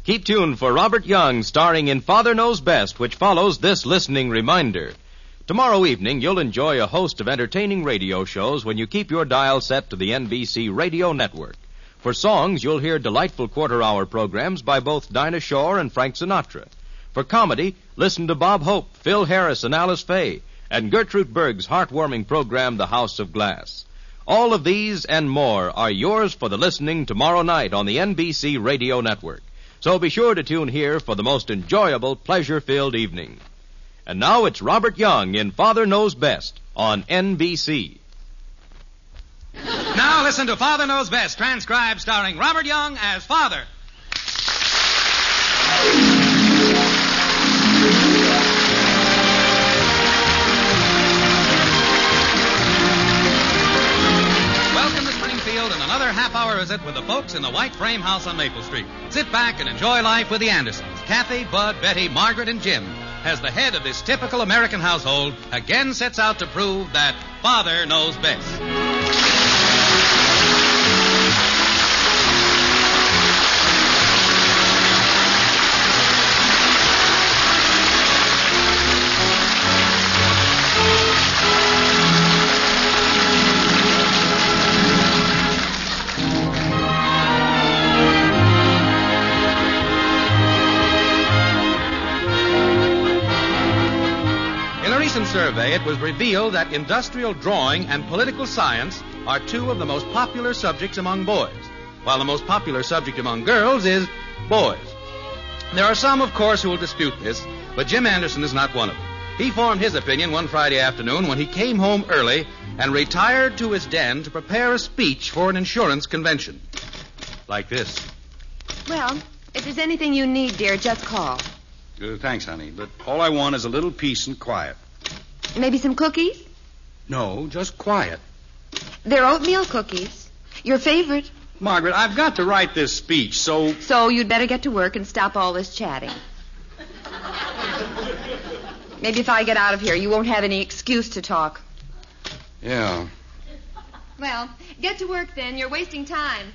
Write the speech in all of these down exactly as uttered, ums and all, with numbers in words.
Keep tuned for Robert Young starring in Father Knows Best, which follows this listening reminder. Tomorrow evening, you'll enjoy a host of entertaining radio shows when you keep your dial set to the N B C Radio Network. For songs, you'll hear delightful quarter-hour programs by both Dinah Shore and Frank Sinatra. For comedy, listen to Bob Hope, Phil Harris, and Alice Faye, and Gertrude Berg's heartwarming program, The House of Glass. All of these and more are yours for the listening tomorrow night on the N B C Radio Network. So be sure to tune here for the most enjoyable, pleasure-filled evening. And now it's Robert Young in Father Knows Best on N B C. Now listen to Father Knows Best, transcribed starring Robert Young as Father. Welcome to Springfield and another half-hour visit with the folks in the white frame house on Maple Street. Sit back and enjoy life with the Andersons. Kathy, Bud, Betty, Margaret, and Jim, as the head of this typical American household, again sets out to prove that Father knows best. Survey, it was revealed that industrial drawing and political science are two of the most popular subjects among boys, while the most popular subject among girls is boys. There are some, of course, who will dispute this, but Jim Anderson is not one of them. He formed his opinion one Friday afternoon when he came home early and retired to his den to prepare a speech for an insurance convention. Like this. Well, if there's anything you need, dear, just call. Uh, thanks, honey, but all I want is a little peace and quiet. Maybe some cookies? No, just quiet. They're oatmeal cookies. Your favorite. Margaret, I've got to write this speech, so... So you'd better get to work and stop all this chatting. Maybe if I get out of here, you won't have any excuse to talk. Yeah. Well, get to work then. You're wasting time.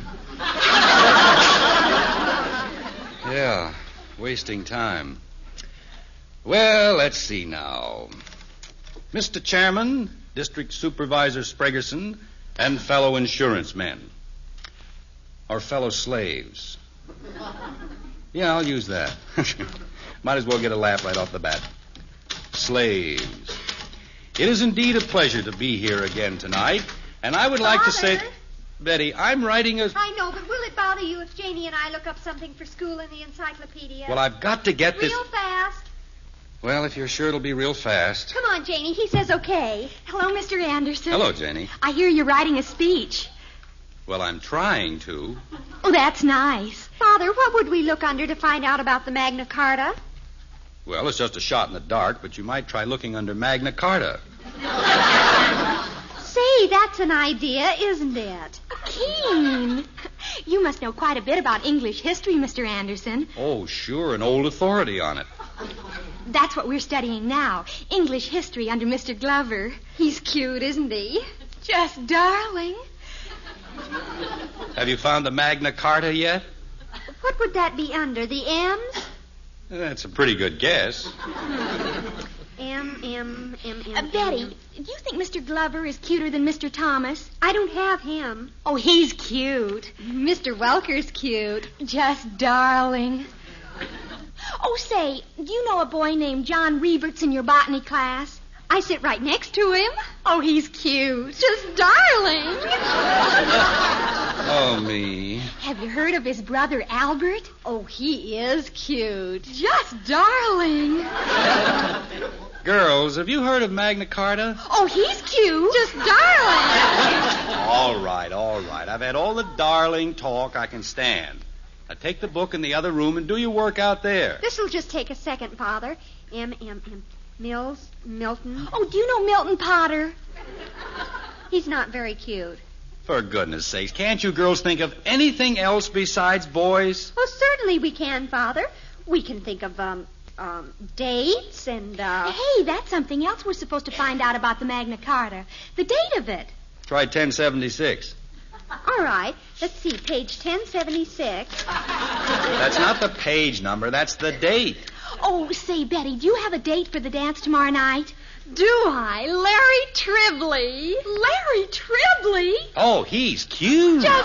Yeah, wasting time. Well, let's see now. Mister Chairman, District Supervisor Spragerson, and fellow insurance men. Or fellow slaves. Yeah, I'll use that. Might as well get a laugh right off the bat. Slaves. It is indeed a pleasure to be here again tonight, and I would like Father? to say... Betty, I'm writing a... I know, but will it bother you if Janie and I look up something for school in the encyclopedia? Well, I've got to get this... Real fast. Well, if you're sure it'll be real fast. Come on, Janie. He says okay. Hello, Mister Anderson. Hello, Janie. I hear you're writing a speech. Well, I'm trying to. Oh, that's nice. Father, what would we look under to find out about the Magna Carta? Well, it's just a shot in the dark, but you might try looking under Magna Carta. Say, that's an idea, isn't it? Keen. You must know quite a bit about English history, Mister Anderson. Oh, sure, an old authority on it. That's what we're studying now. English history under Mister Glover. He's cute, isn't he? Just darling. Have you found the Magna Carta yet? What would that be under? The M's? That's a pretty good guess. M, M, M, M. Uh, Betty, do you think Mister Glover is cuter than Mister Thomas? I don't have him. Oh, he's cute. Mister Welker's cute. Just darling. Oh, say, do you know a boy named John Reverts in your botany class? I sit right next to him. Oh, he's cute. Just darling. Oh, me. Have you heard of his brother Albert? Oh, he is cute. Just darling. Girls, have you heard of Magna Carta? Oh, he's cute. Just darling. All right, all right. I've had all the darling talk I can stand. Now take the book in the other room and do your work out there. This'll just take a second, Father. M, M, M. Mills, Milton. Oh, do you know Milton Potter? He's not very cute. For goodness sakes, can't you girls think of anything else besides boys? Oh, certainly we can, Father. We can think of, um, um, dates and, uh... Hey, that's something else we're supposed to find out about the Magna Carta. The date of it. Try ten seventy-six. All right. Let's see, page ten seventy-six. That's not the page number. That's the date. Oh, say, Betty, do you have a date for the dance tomorrow night? Do I? Larry Tribbley. Larry Tribbley? Oh, he's cute. Just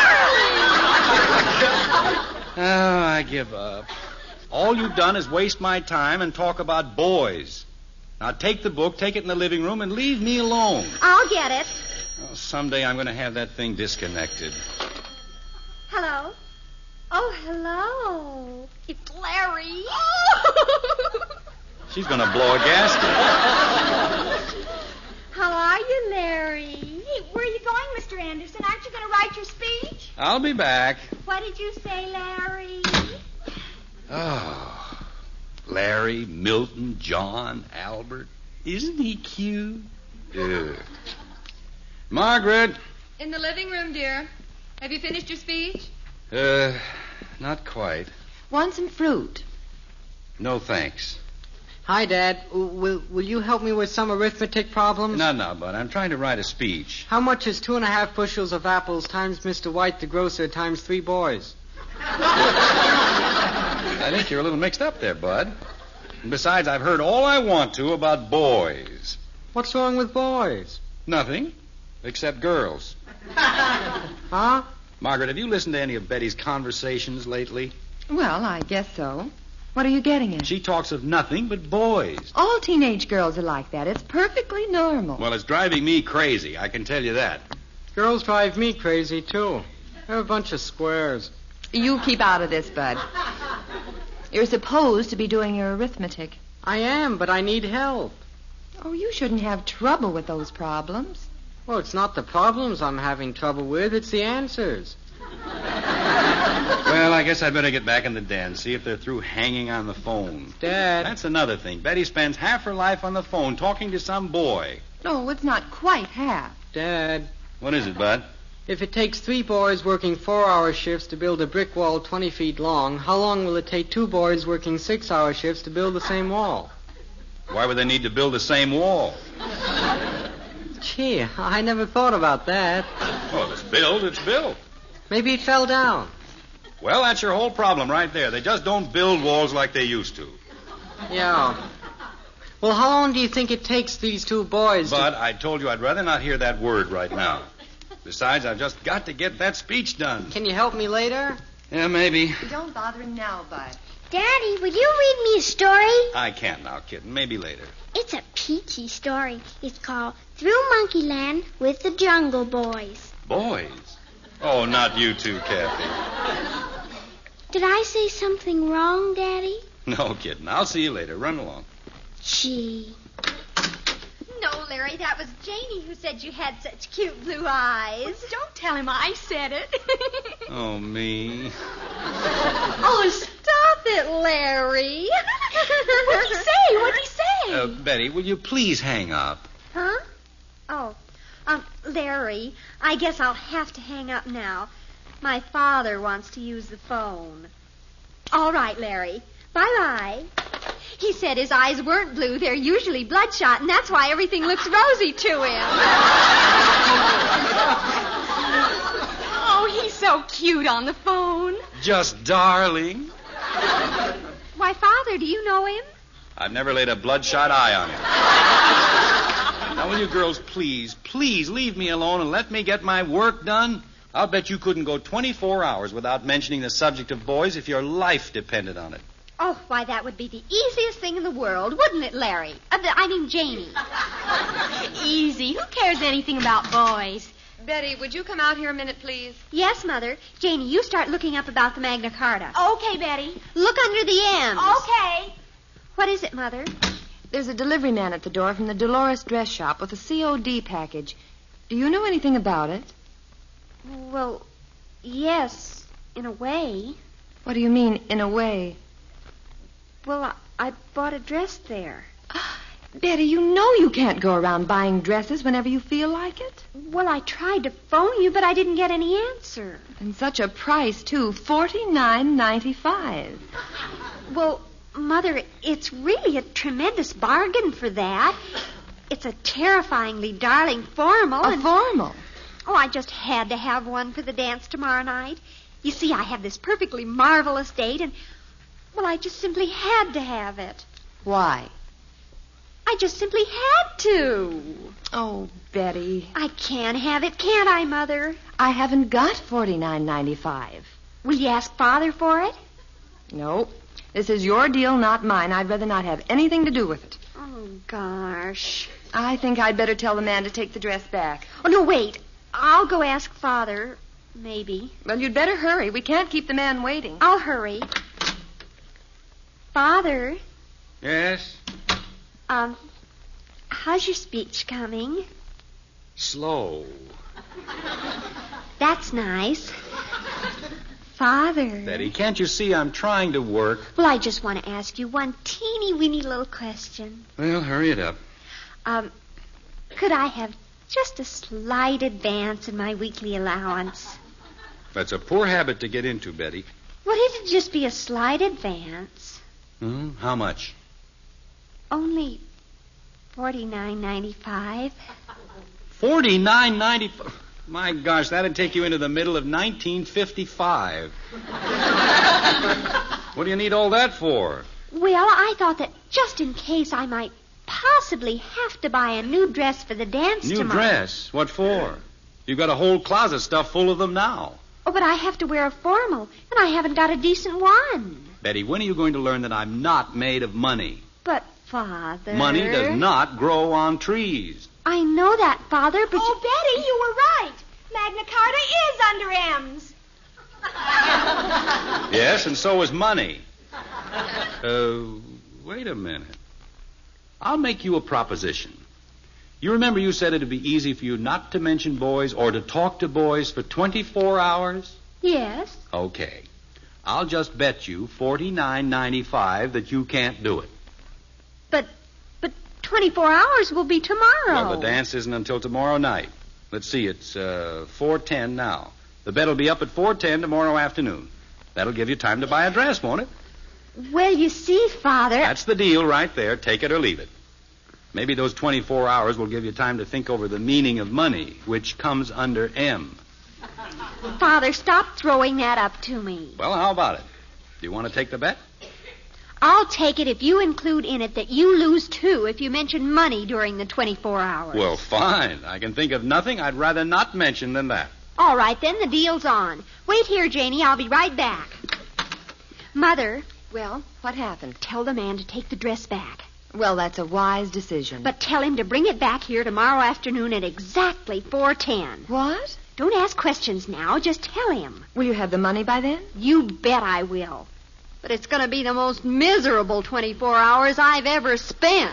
darling. Oh, I give up. All you've done is waste my time and talk about boys. Now take the book, take it in the living room, and leave me alone. I'll get it. Oh, someday I'm going to have that thing disconnected. Hello? Oh, hello. It's Larry. She's going to blow a gasket. How are you, Larry? Hey, where are you going, Mister Anderson? Aren't you going to write your speech? I'll be back. What did you say, Larry? Oh, Larry, Milton, John, Albert. Isn't he cute? Ugh. Margaret. In the living room, dear. Have you finished your speech? Uh, not quite. Want some fruit? No, thanks. Hi, Dad. Will will you help me with some arithmetic problems? No, no, bud. I'm trying to write a speech. How much is two and a half bushels of apples times Mister White, the grocer, times three boys? I think you're a little mixed up there, bud. And besides, I've heard all I want to about boys. What's wrong with boys? Nothing, except girls. Huh? Margaret, have you listened to any of Betty's conversations lately? Well, I guess so. What are you getting at? She talks of nothing but boys. All teenage girls are like that. It's perfectly normal. Well, it's driving me crazy, I can tell you that. Girls drive me crazy, too. They're a bunch of squares. You keep out of this, Bud. You're supposed to be doing your arithmetic. I am, but I need help. Oh, you shouldn't have trouble with those problems. Well, it's not the problems I'm having trouble with. It's the answers. Well, I guess I'd better get back in the den, see if they're through hanging on the phone. Dad. That's another thing. Betty spends half her life on the phone talking to some boy. No, it's not quite half. Dad. What is it, Bud? If it takes three boys working four-hour shifts to build a brick wall twenty feet long, how long will it take two boys working six-hour shifts to build the same wall? Why would they need to build the same wall? Gee, I never thought about that. Well, if it's built, it's built. Maybe it fell down. Well, that's your whole problem right there. They just don't build walls like they used to. Yeah. Well, how long do you think it takes these two boys But to... I told you I'd rather not hear that word right now. Besides, I've just got to get that speech done. Can you help me later? Yeah, maybe. Don't bother him now, Bud. Daddy, will you read me a story? I can't now, kitten. Maybe later. It's a peachy story. It's called Through Monkeyland with the Jungle Boys. Boys? Oh, not you two, Kathy. Did I say something wrong, Daddy? No, kitten. I'll see you later. Run along. Gee. No, Larry, that was Janie who said you had such cute blue eyes. Don't tell him I said it. Oh, me. Oh, stop it, Larry. What'd he say? What'd he say? Uh, Betty, will you please hang up? Huh? Oh. Um, Larry, I guess I'll have to hang up now. My father wants to use the phone. All right, Larry. Bye-bye. He said his eyes weren't blue. They're usually bloodshot, and that's why everything looks rosy to him. Oh, he's so cute on the phone. Just darling. Why, Father, do you know him? I've never laid a bloodshot eye on him. Now, will you girls please, please leave me alone and let me get my work done? I'll bet you couldn't go twenty-four hours without mentioning the subject of boys if your life depended on it. Oh, why, that would be the easiest thing in the world, wouldn't it, Larry? Uh, the, I mean, Janie. Easy. Who cares anything about boys? Betty, would you come out here a minute, please? Yes, Mother. Janie, you start looking up about the Magna Carta. Okay, Betty. Look under the M's. Okay. What is it, Mother? There's a delivery man at the door from the Dolores Dress Shop with a C O D package. Do you know anything about it? Well, yes, in a way. What do you mean, in a way? Well, I, I bought a dress there. Betty, you know you can't go around buying dresses whenever you feel like it. Well, I tried to phone you, but I didn't get any answer. And such a price, too, forty-nine ninety-five. Well, Mother, it's really a tremendous bargain for that. It's a terrifyingly darling formal. A and... formal? Oh, I just had to have one for the dance tomorrow night. You see, I have this perfectly marvelous date, and, well, I just simply had to have it. Why? I just simply had to. Oh, Betty. I can have it, can't I, Mother? I haven't got forty-nine ninety-five. Will you ask Father for it? No. This is your deal, not mine. I'd rather not have anything to do with it. Oh, gosh. I think I'd better tell the man to take the dress back. Oh, no, wait. I'll go ask Father. Maybe. Well, you'd better hurry. We can't keep the man waiting. I'll hurry. Father. Yes? Um, how's your speech coming? Slow. That's nice. Father. Betty, can't you see I'm trying to work? Well, I just want to ask you one teeny weeny little question. Well, hurry it up. Um, could I have just a slight advance in my weekly allowance? That's a poor habit to get into, Betty. Well, it'd just be a slight advance. Hmm? How much? Only forty-nine ninety-five. Forty-nine ninety-five. My gosh, that'd take you into the middle of nineteen fifty-five. What do you need all that for? Well, I thought that just in case I might possibly have to buy a new dress for the dance New tomorrow. dress? What for? You've got a whole closet stuffed full of them now. Oh, but I have to wear a formal, and I haven't got a decent one. Betty, when are you going to learn that I'm not made of money? But, Father... Money does not grow on trees. I know that, Father, but... Oh, Betty, you were right. Magna Carta is under M's. Yes, and so is money. Uh, wait a minute. I'll make you a proposition. You remember you said it'd be easy for you not to mention boys or to talk to boys for twenty-four hours? Yes. Okay. I'll just bet you forty-nine ninety-five that you can't do it. But, but twenty-four hours will be tomorrow. Well, the dance isn't until tomorrow night. Let's see, it's uh, four ten now. The bet'll be up at four ten tomorrow afternoon. That'll give you time to buy a dress, won't it? Well, you see, Father... That's the deal right there. Take it or leave it. Maybe those twenty-four hours will give you time to think over the meaning of money, which comes under M. Father, stop throwing that up to me. Well, how about it? Do you want to take the bet? I'll take it if you include in it that you lose, too, if you mention money during the twenty-four hours. Well, fine. I can think of nothing I'd rather not mention than that. All right, then, the deal's on. Wait here, Janie. I'll be right back. Mother. Well, what happened? Tell the man to take the dress back. Well, that's a wise decision. But tell him to bring it back here tomorrow afternoon at exactly four ten. What? Don't ask questions now. Just tell him. Will you have the money by then? You bet I will. But it's going to be the most miserable twenty-four hours I've ever spent.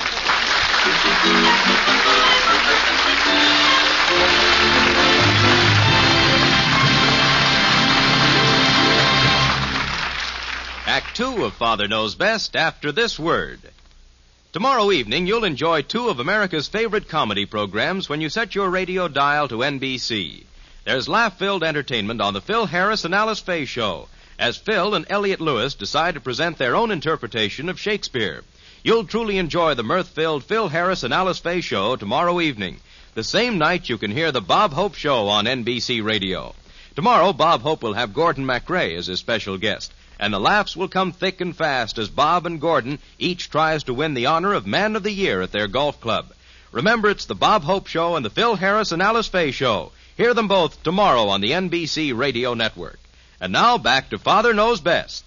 Act two of Father Knows Best after this word. Tomorrow evening, you'll enjoy two of America's favorite comedy programs when you set your radio dial to N B C. There's laugh-filled entertainment on the Phil Harris and Alice Faye Show, as Phil and Elliot Lewis decide to present their own interpretation of Shakespeare. You'll truly enjoy the mirth-filled Phil Harris and Alice Faye Show tomorrow evening, the same night you can hear the Bob Hope Show on N B C Radio. Tomorrow, Bob Hope will have Gordon MacRae as his special guest, and the laughs will come thick and fast as Bob and Gordon each tries to win the honor of Man of the Year at their golf club. Remember, it's the Bob Hope Show and the Phil Harris and Alice Faye Show. Hear them both tomorrow on the N B C Radio Network. And now, back to Father Knows Best.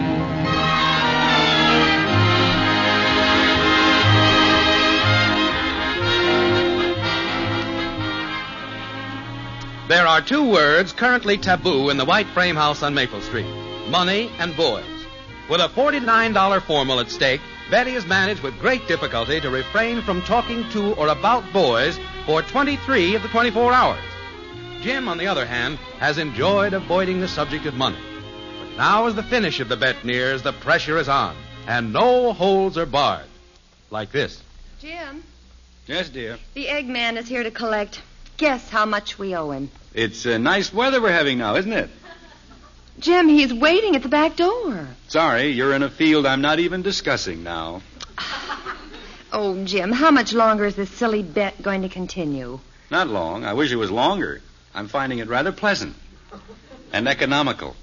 There are two words currently taboo in the white frame house on Maple Street: money and boys. With a forty-nine dollars formal at stake, Betty has managed with great difficulty to refrain from talking to or about boys for twenty-three of the twenty-four hours. Jim, on the other hand, has enjoyed avoiding the subject of money. But now as the finish of the bet nears, the pressure is on, and no holds are barred. Like this. Jim, Yes, dear. the egg man is here to collect. Guess how much we owe him. It's uh, nice weather we're having now, isn't it? Jim, he's waiting at the back door. Sorry, you're in a field I'm not even discussing now. Oh, Jim, how much longer is this silly bet going to continue? Not long. I wish it was longer. I'm finding it rather pleasant and economical.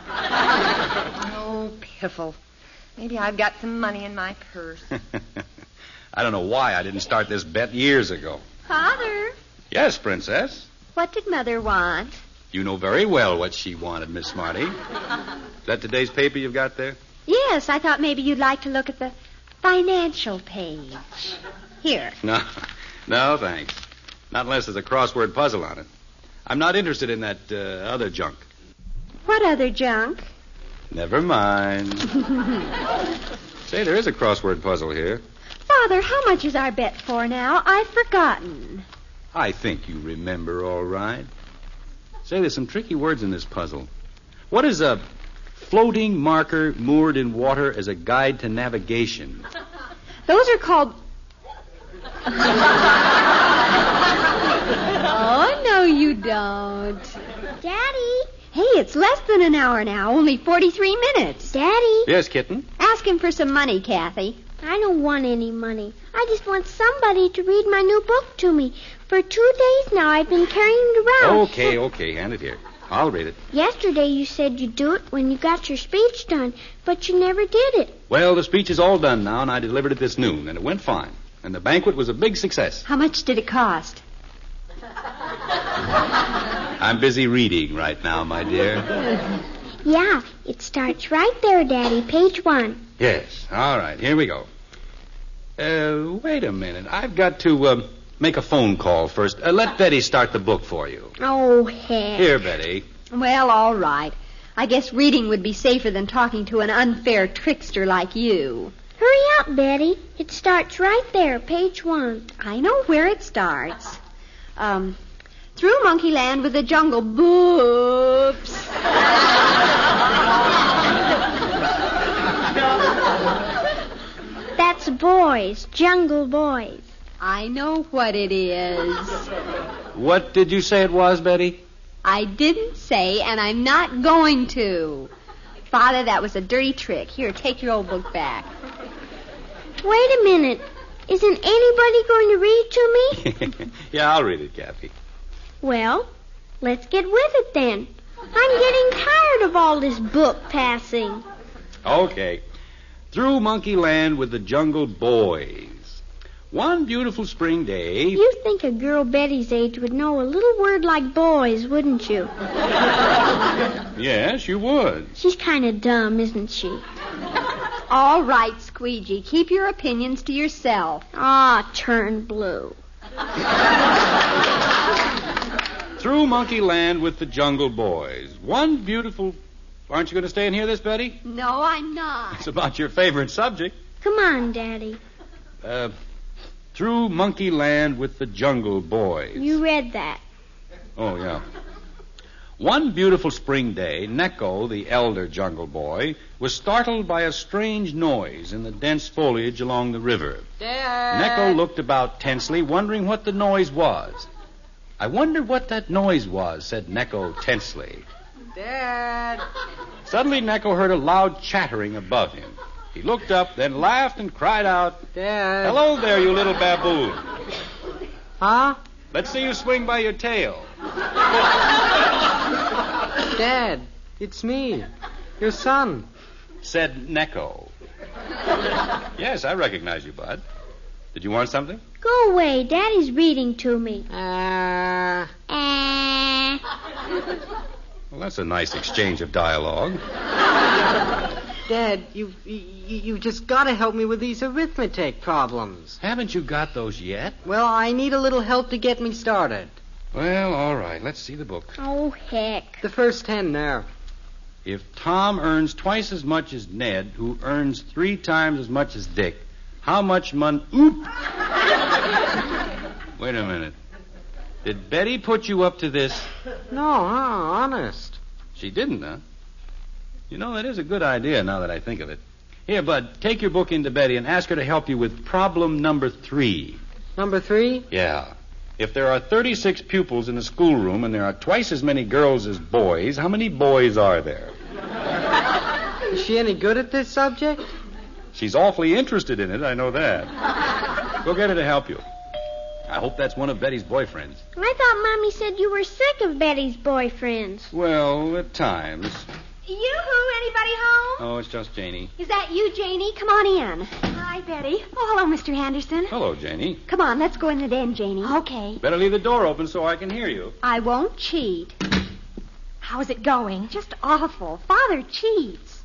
Oh, piffle. Maybe I've got some money in my purse. I don't know why I didn't start this bet years ago. Father, Yes, Princess. what did Mother want? You know very well what she wanted, Miss Smarty. Is that today's paper you've got there? Yes, I thought maybe you'd like to look at the financial page. Here. No, no, thanks. Not unless there's a crossword puzzle on it. I'm not interested in that uh, other junk. What other junk? Never mind. Say, there is a crossword puzzle here. Father, how much is our bet for now? I've forgotten. I think you remember all right. Say, there's some tricky words in this puzzle. What is a floating marker moored in water as a guide to navigation? Those are called... Oh, no, you don't. Daddy. Hey, it's less than an hour now, only forty-three minutes. Daddy. Yes, kitten? Ask him for some money, Kathy. I don't want any money. I just want somebody to read my new book to me. For two days now, I've been carrying it around. Okay, okay, hand it here. I'll read it. Yesterday, you said you'd do it when you got your speech done, but you never did it. Well, the speech is all done now, and I delivered it this noon, and it went fine. And the banquet was a big success. How much did it cost? I'm busy reading right now, my dear. Yeah, it starts right there, Daddy, page one. Yes, all right, here we go. Uh, wait a minute. I've got to uh, make a phone call first. Uh, let Betty start the book for you. Oh, heck. Here, Betty. Well, all right. I guess reading would be safer than talking to an unfair trickster like you. Hurry up, Betty. It starts right there, page one. I know where it starts. Um, through Monkeyland with the jungle boops. That's boys, jungle boys. I know what it is. What did you say it was, Betty? I didn't say, and I'm not going to. Father, that was a dirty trick. Here, take your old book back. Wait a minute. Isn't anybody going to read to me? Yeah, I'll read it, Kathy. Well, let's get with it then. I'm getting tired of all this book passing. Okay. Through Monkeyland with the Jungle Boys. One beautiful spring day... You'd think a girl Betty's age would know a little word like boys, wouldn't you? Yes, you would. She's kind of dumb, isn't she? All right, Squeegee. Keep your opinions to yourself. Ah, turn blue. Through Monkeyland with the Jungle Boys. One beautiful... Aren't you going to stay and hear this, Betty? No, I'm not. It's about your favorite subject. Come on, Daddy. Uh, through Monkeyland with the Jungle Boys. You read that. Oh, yeah. One beautiful spring day, Neko, the elder jungle boy, was startled by a strange noise in the dense foliage along the river. Dad! Neko looked about tensely, wondering what the noise was. I wonder what that noise was, said Neko tensely. Dad! Suddenly, Neko heard a loud chattering above him. He looked up, then laughed and cried out, Dad! "Hello there, you little baboon. Huh? Let's see you swing by your tail." Dad, it's me, your son. Said Neko. Yes, I recognize you, Bud. Did you want something? Go away. Daddy's reading to me. Uh, Eh. Well, that's a nice exchange of dialogue. Dad, you, you you just got to help me with these arithmetic problems. Haven't you got those yet? Well, I need a little help to get me started. Well, all right. Let's see the book. Oh, heck. The first ten there. If Tom earns twice as much as Ned, who earns three times as much as Dick, how much money... Oop! Wait a minute. Did Betty put you up to this? No, huh? Honest. She didn't, huh? You know, that is a good idea now that I think of it. Here, Bud, take your book into Betty and ask her to help you with problem number three. Number three? Yeah. If there are thirty-six pupils in a schoolroom and there are twice as many girls as boys, how many boys are there? Is she any good at this subject? She's awfully interested in it, I know that. Go get her to help you. I hope that's one of Betty's boyfriends. I thought Mommy said you were sick of Betty's boyfriends. Well, at times. Yoo-hoo, anybody home? Oh, it's just Janie. Is that you, Janie? Come on in. Hi, Betty. Oh, hello, Mister Henderson. Hello, Janie. Come on, let's go in the den, Janie. Okay. Better leave the door open so I can hear you. I won't cheat. How's it going? Just awful. Father cheats.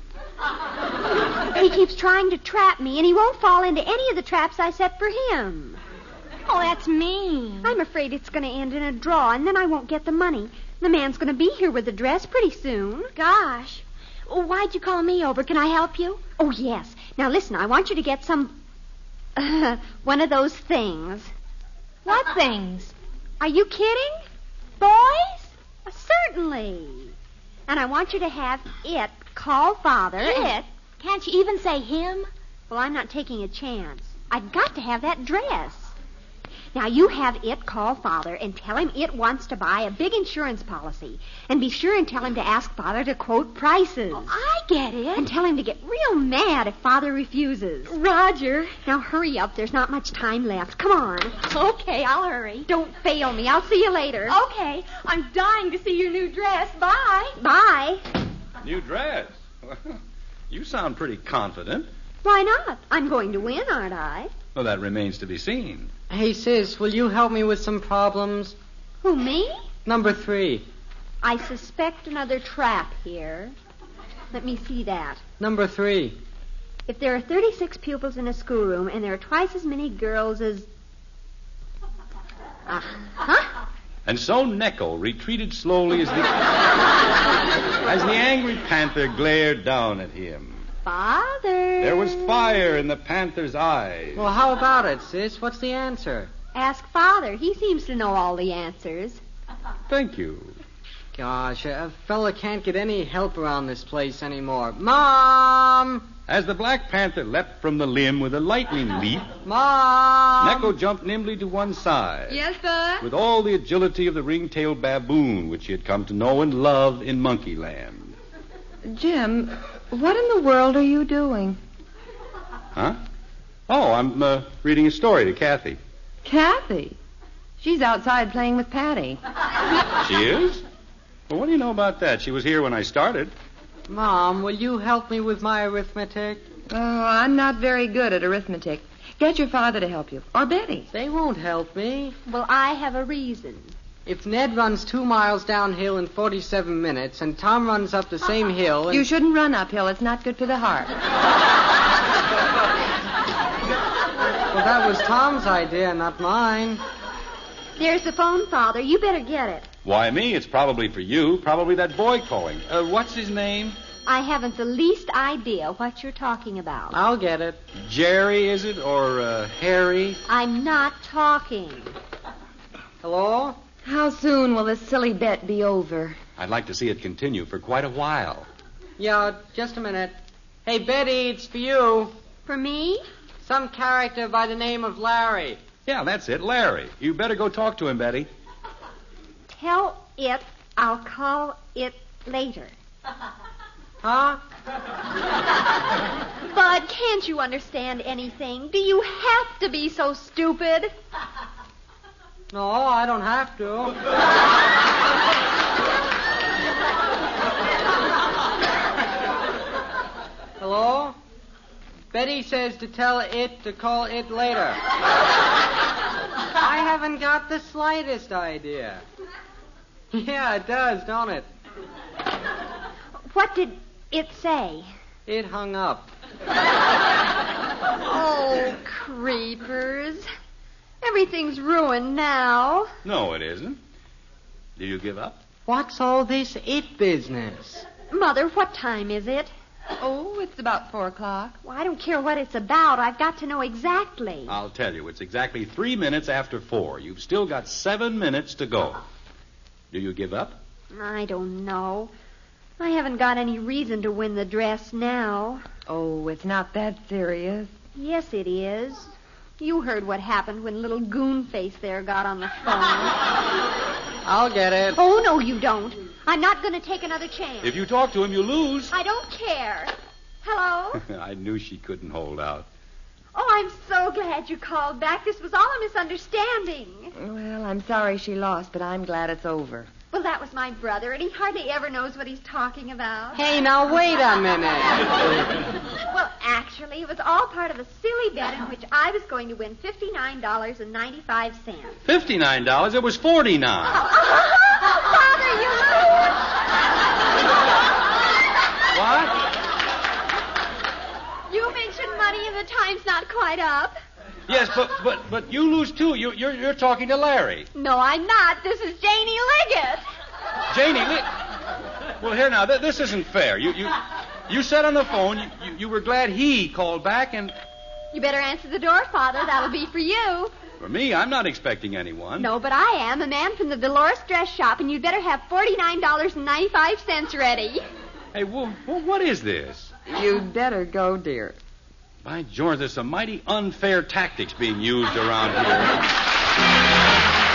He keeps trying to trap me, and he won't fall into any of the traps I set for him. Oh, that's mean. I'm afraid it's going to end in a draw, and then I won't get the money. The man's going to be here with the dress pretty soon. Gosh. Oh, why'd you call me over? Can I help you? Oh, yes. Now, listen, I want you to get some... Uh, one of those things. What things? Are you kidding? Boys? Uh, certainly. And I want you to have it call Father. It? Can't you even say him? Well, I'm not taking a chance. I've got to have that dress. Now, you have it call Father and tell him it wants to buy a big insurance policy. And be sure and tell him to ask Father to quote prices. Oh, I get it. And tell him to get real mad if Father refuses. Roger. Now, hurry up. There's not much time left. Come on. Okay, I'll hurry. Don't fail me. I'll see you later. Okay. I'm dying to see your new dress. Bye. Bye. New dress? You sound pretty confident. Why not? I'm going to win, aren't I? Well, that remains to be seen. Hey, sis, will you help me with some problems? Who, me? Number three. I suspect another trap here. Let me see that. Number three. If there are thirty-six pupils in a schoolroom and there are twice as many girls as... Uh-huh. And so Necco retreated slowly as the... as the angry panther glared down at him. Father. There was fire in the panther's eyes. Well, how about it, sis? What's the answer? Ask Father. He seems to know all the answers. Thank you. Gosh, a fella can't get any help around this place anymore. Mom! As the Black Panther leapt from the limb with a lightning leap, Mom! Necco jumped nimbly to one side. Yes, sir? With all the agility of the ring-tailed baboon, which he had come to know and love in Monkeyland. Jim, what in the world are you doing? Huh? Oh, I'm uh, reading a story to Kathy. Kathy? She's outside playing with Patty. She is? Well, what do you know about that? She was here when I started. Mom, will you help me with my arithmetic? Oh, I'm not very good at arithmetic. Get your father to help you. Or Betty. They won't help me. Well, I have a reason. If Ned runs two miles downhill in forty-seven minutes and Tom runs up the same hill... And... You shouldn't run uphill. It's not good for the heart. Well, that was Tom's idea, not mine. There's the phone, Father. You better get it. Why, me? It's probably for you. Probably that boy calling. Uh, what's his name? I haven't the least idea what you're talking about. I'll get it. Jerry, is it? Or uh, Harry? I'm not talking. Hello? How soon will this silly bet be over? I'd like to see it continue for quite a while. Yeah, just a minute. Hey, Betty, it's for you. For me? Some character by the name of Larry. Yeah, that's it, Larry. You better go talk to him, Betty. Tell it I'll call it later. Huh? Bud, can't you understand anything? Do you have to be so stupid? No, I don't have to. Hello? Betty says to tell it to call it later. I haven't got the slightest idea. Yeah, it does, don't it? What did it say? It hung up. Oh, creepers. Everything's ruined now. No, it isn't. Do you give up? What's all this it business? Mother, what time is it? Oh, it's about four o'clock. Well, I don't care what it's about. I've got to know exactly. I'll tell you. It's exactly three minutes after four. You've still got seven minutes to go. Do you give up? I don't know. I haven't got any reason to win the dress now. Oh, it's not that serious. Yes, it is. You heard what happened when little Goonface there got on the phone. I'll get it. Oh, no, you don't. I'm not going to take another chance. If you talk to him, you lose. I don't care. Hello? I knew she couldn't hold out. Oh, I'm so so glad you called back. This was all a misunderstanding. Well, I'm sorry she lost, but I'm glad it's over. Well, that was my brother, and he hardly ever knows what he's talking about. Hey, now wait a minute. Well, actually, it was all part of a silly bet in which I was going to win fifty-nine dollars and ninety-five cents. Fifty-nine dollars? It was forty-nine. Father, you lose. What? You mentioned money and the time's not quite up. Yes, but but but you lose too. You you're you're talking to Larry. No, I'm not. This is Janie Liggett. Janie, li- well, here now, th- this isn't fair. You you you said on the phone you, you, you were glad he called back, and You better answer the door, Father. That'll be for you. for me, I'm not expecting anyone. No, but I am, a man from the Dolores Dress Shop, and you'd better have forty-nine dollars and ninety-five cents ready. Hey, well, well, what is this? You'd better go, dear. By George, there's some mighty unfair tactics being used around here.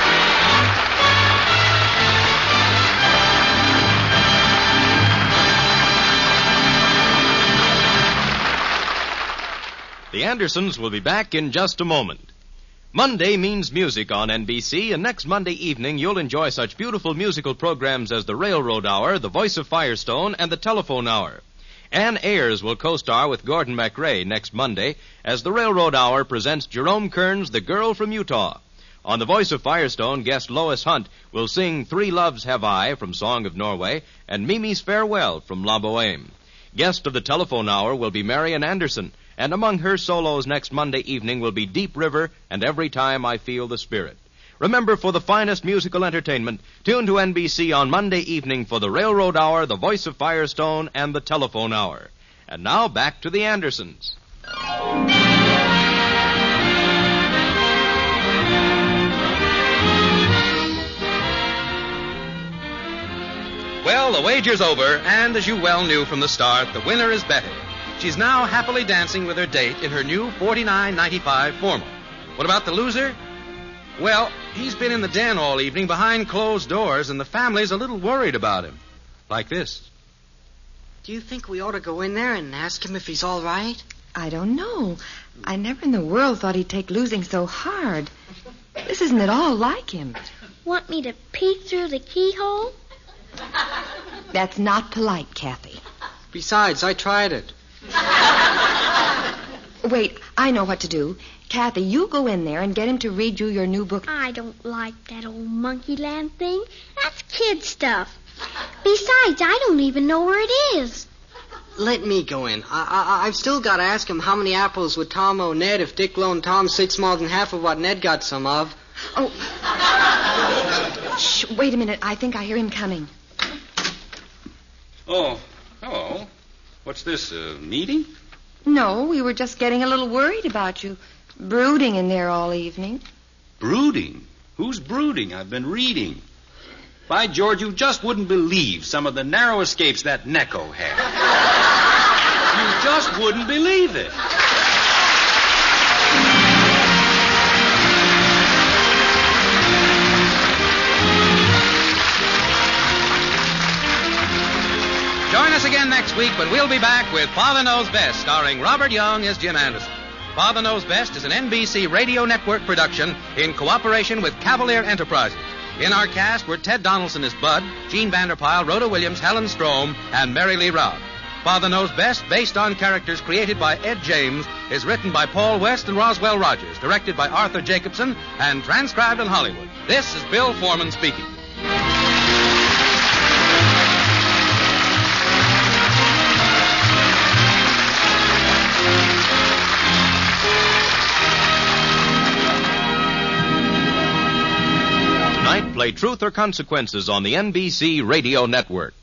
The Andersons will be back in just a moment. Monday means music on N B C, and next Monday evening you'll enjoy such beautiful musical programs as The Railroad Hour, The Voice of Firestone, and The Telephone Hour. Ann Ayers will co-star with Gordon MacRae next Monday as The Railroad Hour presents Jerome Kern's The Girl from Utah. On The Voice of Firestone, guest Lois Hunt will sing Three Loves Have I from Song of Norway and Mimi's Farewell from La Boheme. Guest of The Telephone Hour will be Marian Anderson, and among her solos next Monday evening will be Deep River and Every Time I Feel the Spirit. Remember, for the finest musical entertainment, tune to N B C on Monday evening for The Railroad Hour, The Voice of Firestone, and The Telephone Hour. And now, back to the Andersons. Well, the wager's over, and as you well knew from the start, the winner is Betty. She's now happily dancing with her date in her new forty-nine ninety-five formal. What about the loser? Well, he's been in the den all evening behind closed doors, and the family's a little worried about him. Like this. Do you think we ought to go in there and ask him if he's all right? I don't know. I never in the world thought he'd take losing so hard. This isn't at all like him. Want me to peek through the keyhole? That's not polite, Kathy. Besides, I tried it. Wait, I know what to do. Kathy, you go in there and get him to read you your new book. I don't like that old monkey land thing. That's kid stuff. Besides, I don't even know where it is. Let me go in. I, I, I've still got to ask him how many apples would Tom owe Ned if Dick loaned Tom six more than half of what Ned got some of. Oh. Shh, wait a minute. I think I hear him coming. Oh, hello. What's this, a meeting? No, we were just getting a little worried about you. Brooding in there all evening. Brooding? Who's brooding? I've been reading. By George, you just wouldn't believe some of the narrow escapes that Necco had. You just wouldn't believe it. Join us again next week when we'll be back with Father Knows Best, starring Robert Young as Jim Anderson. Father Knows Best is an N B C Radio Network production in cooperation with Cavalier Enterprises. In our cast were Ted Donaldson as Bud, Gene Vanderpyle, Rhoda Williams, Helen Strome, and Mary Lee Robb. Father Knows Best, based on characters created by Ed James, is written by Paul West and Roswell Rogers, directed by Arthur Jacobson, and transcribed in Hollywood. This is Bill Foreman speaking. Play Truth or Consequences on the N B C Radio Network.